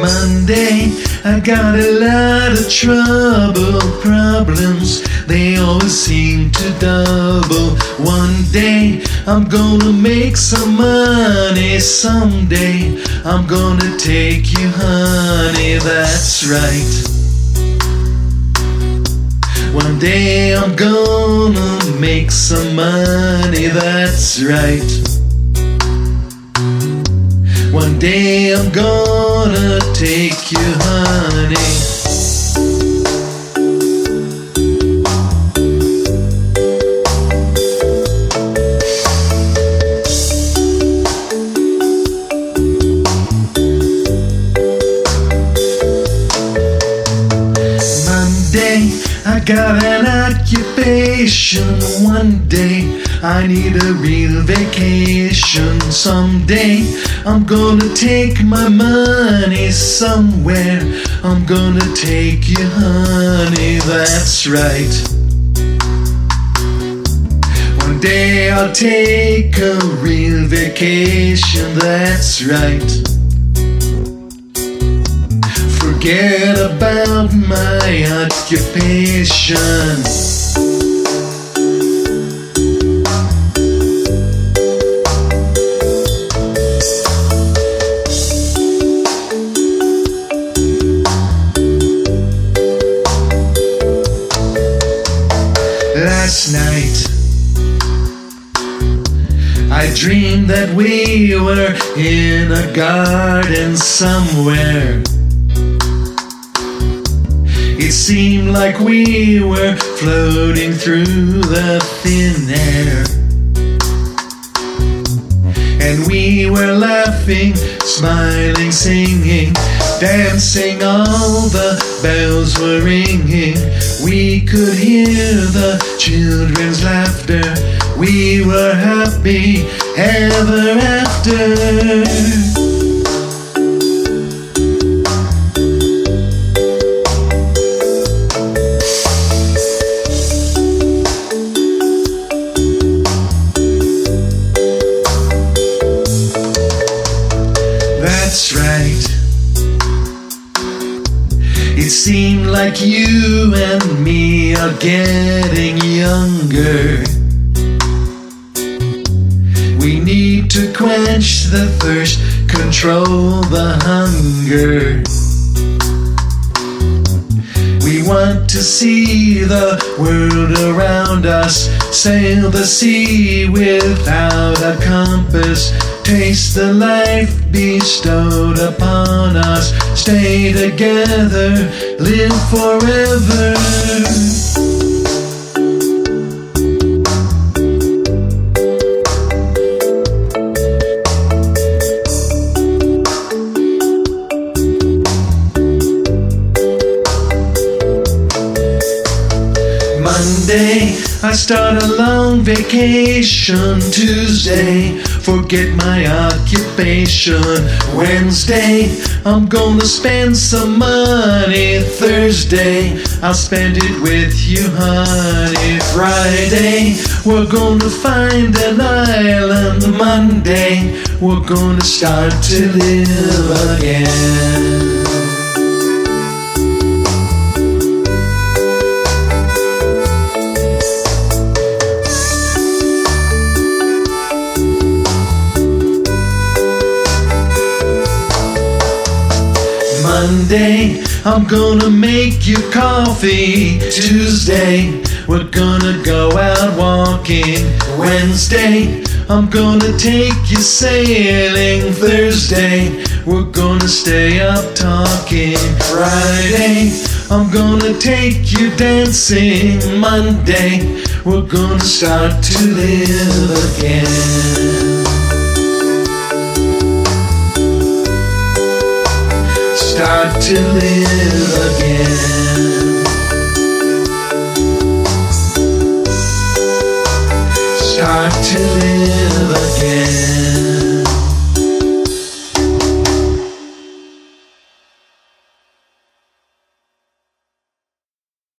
Monday, I got a lot of trouble, problems, they always seem to double. One day, I'm gonna make some money. Someday, I'm gonna take you, honey, that's right. One day, I'm gonna make some money, that's right. One day I'm gonna take you, honey. Monday, I got an occupation. One day, I need a real vacation. Someday, I'm gonna take my money somewhere. I'm gonna take you, honey, that's right. One day I'll take a real vacation, that's right. Forget about my occupation. Last night, I dreamed that we were in a garden somewhere. It seemed like we were floating through the thin air. And we were laughing, smiling, singing, dancing, all the bells were ringing. We could hear the children's laughter. We were happy ever after. That's right. It seemed like you and me are getting younger. We need to quench the thirst, control the hunger. We want to see the world around us, sail the sea without a compass, taste the life bestowed upon us, stay together, live forever. Monday, I start a long vacation. Tuesday, forget my occupation. Wednesday, I'm gonna spend some money. Thursday, I'll spend it with you, honey. Friday, we're gonna find an island. Monday, we're gonna start to live again. Monday, I'm gonna make you coffee. Tuesday, we're gonna go out walking. Wednesday, I'm gonna take you sailing. Thursday, we're gonna stay up talking. Friday, I'm gonna take you dancing. Monday, we're gonna start to live again. Start to live again. Start to live again.